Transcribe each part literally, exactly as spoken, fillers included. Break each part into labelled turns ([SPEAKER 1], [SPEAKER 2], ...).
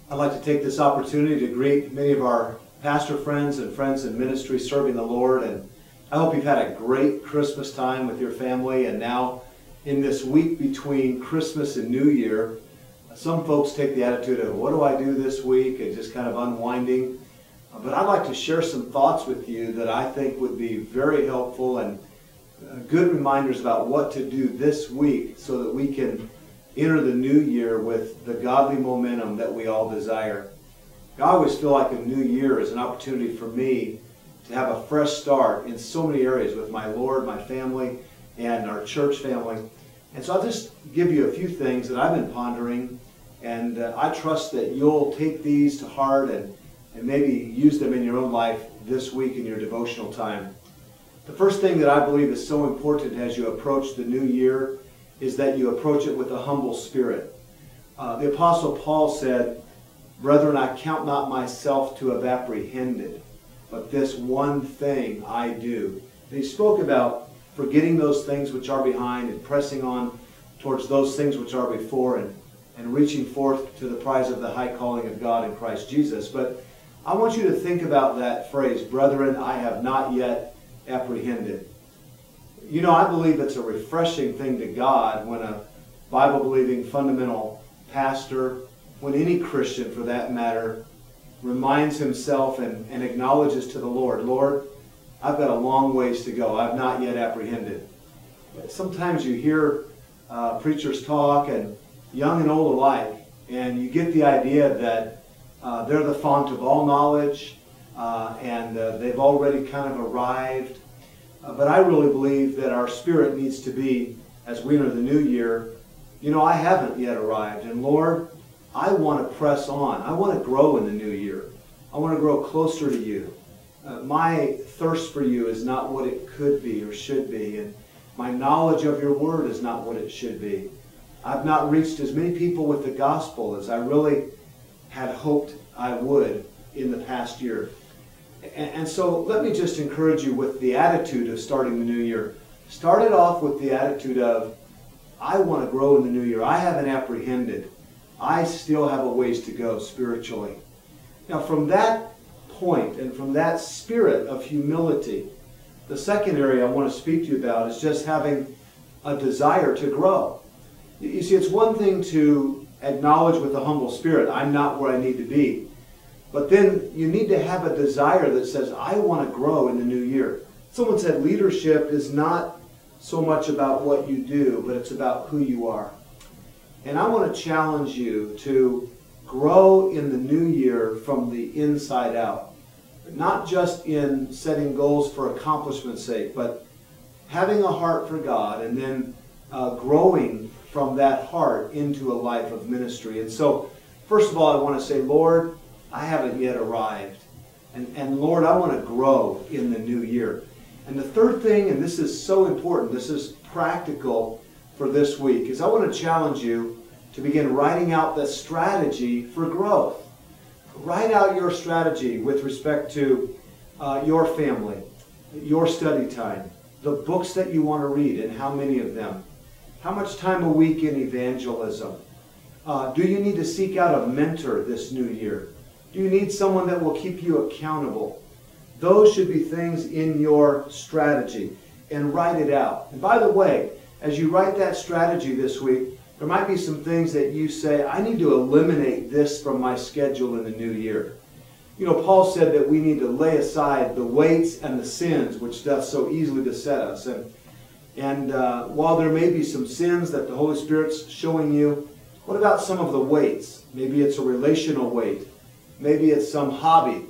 [SPEAKER 1] I'd like to take this opportunity to greet many of our pastor friends and friends in ministry serving the Lord. And I hope you've had a great Christmas time with your family. And now in this week between Christmas and New Year, some folks take the attitude of, what do I do this week? And just kind of unwinding. But I'd like to share some thoughts with you that I think would be very helpful and good reminders about what to do this week so that we can enter the new year with the godly momentum that we all desire. I always feel like a new year is an opportunity for me to have a fresh start in so many areas with my Lord, my family, and our church family. And so I'll just give you a few things that I've been pondering, and uh, I trust that you'll take these to heart and, and maybe use them in your own life this week in your devotional time. The first thing that I believe is so important as you approach the new year is that you approach it with a humble spirit. Uh, the Apostle Paul said, "Brethren, I count not myself to have apprehended, but this one thing I do." And he spoke about forgetting those things which are behind and pressing on towards those things which are before and, and reaching forth to the prize of the high calling of God in Christ Jesus. But I want you to think about that phrase, "Brethren, I have not yet apprehended." You know, I believe it's a refreshing thing to God when a Bible-believing fundamental pastor, when any Christian for that matter, reminds himself and, and acknowledges to the Lord, "Lord, I've got a long ways to go. I've not yet apprehended." Sometimes you hear uh, preachers talk, and young and old alike, and you get the idea that uh, they're the font of all knowledge, uh, and uh, they've already kind of arrived. Uh, but I really believe that our spirit needs to be, as we enter the new year, you know, I haven't yet arrived. And Lord, I want to press on. I want to grow in the new year. I want to grow closer to you. Uh, my thirst for you is not what it could be or should be. And my knowledge of your word is not what it should be. I've not reached as many people with the gospel as I really had hoped I would in the past year. And so let me just encourage you with the attitude of starting the new year. Start it off with the attitude of, I want to grow in the new year. I haven't apprehended. I still have a ways to go spiritually. Now from that point and from that spirit of humility, the second area I want to speak to you about is just having a desire to grow. You see, it's one thing to acknowledge with a humble spirit, I'm not where I need to be. But then you need to have a desire that says, I want to grow in the new year. Someone said leadership is not so much about what you do, but it's about who you are. And I want to challenge you to grow in the new year from the inside out. Not just in setting goals for accomplishment's sake, but having a heart for God and then uh, growing from that heart into a life of ministry. And so, first of all, I want to say, Lord, I haven't yet arrived. And, and Lord, I want to grow in the new year. And the third thing, and this is so important, this is practical for this week, is I want to challenge you to begin writing out the strategy for growth. Write out your strategy with respect to uh, your family, your study time, the books that you want to read and how many of them, how much time a week in evangelism. Uh, do you need to seek out a mentor this new year? Do you need someone that will keep you accountable? Those should be things in your strategy, and write it out. And by the way, as you write that strategy this week, there might be some things that you say, I need to eliminate this from my schedule in the new year. You know, Paul said that we need to lay aside the weights and the sins which doth so easily beset us. And, and uh, while there may be some sins that the Holy Spirit's showing you, what about some of the weights? Maybe it's a relational weight. Maybe it's some hobby.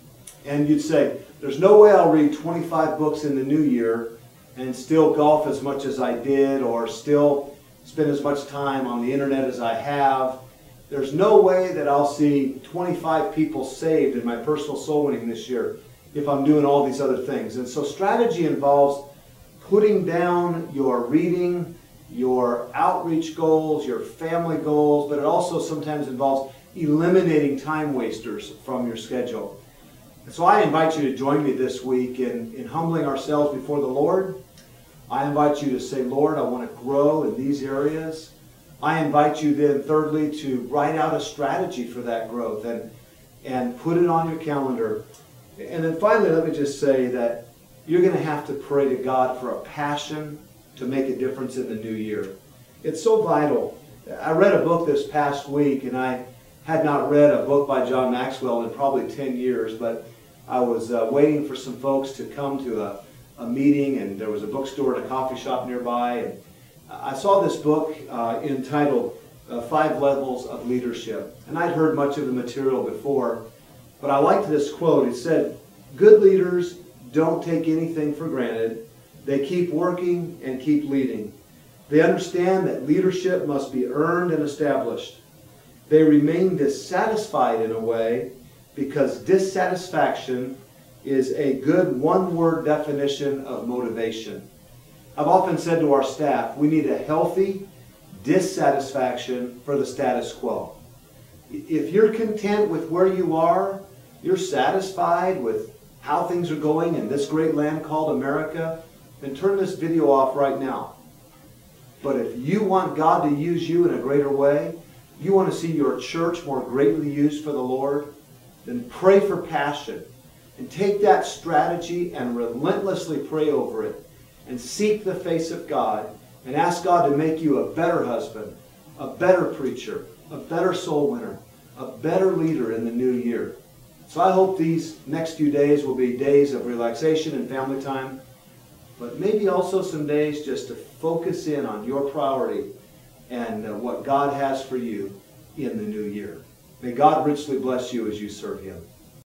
[SPEAKER 1] And you'd say, there's no way I'll read twenty-five books in the new year and still golf as much as I did or still spend as much time on the internet as I have. There's no way that I'll see twenty-five people saved in my personal soul winning this year if I'm doing all these other things. And so strategy involves putting down your reading, your outreach goals, your family goals, but it also sometimes involves eliminating time wasters from your schedule. And so I invite you to join me this week in, in humbling ourselves before the Lord. I invite you to say, Lord, I want to grow in these areas. I invite you then, thirdly, to write out a strategy for that growth and, and put it on your calendar. And then finally, let me just say that you're going to have to pray to God for a passion to make a difference in the new year. It's so vital. I read a book this past week, and I had not read a book by John Maxwell in probably ten years, but I was uh, waiting for some folks to come to a, a meeting, and there was a bookstore and a coffee shop nearby, and I saw this book uh, entitled uh, Five Levels of Leadership. And I'd heard much of the material before, but I liked this quote. It said, "Good leaders don't take anything for granted. They keep working and keep leading. They understand that leadership must be earned and established. They remain dissatisfied in a way because dissatisfaction is a good one-word definition of motivation." I've often said to our staff, we need a healthy dissatisfaction for the status quo. If you're content with where you are, you're satisfied with how things are going in this great land called America, then turn this video off right now. But if you want God to use you in a greater way, you want to see your church more greatly used for the Lord, then pray for passion and take that strategy and relentlessly pray over it and seek the face of God and ask God to make you a better husband, a better preacher, a better soul winner, a better leader in the new year. So I hope these next few days will be days of relaxation and family time, but maybe also some days just to focus in on your priority and uh, what God has for you in the new year. May God richly bless you as you serve Him.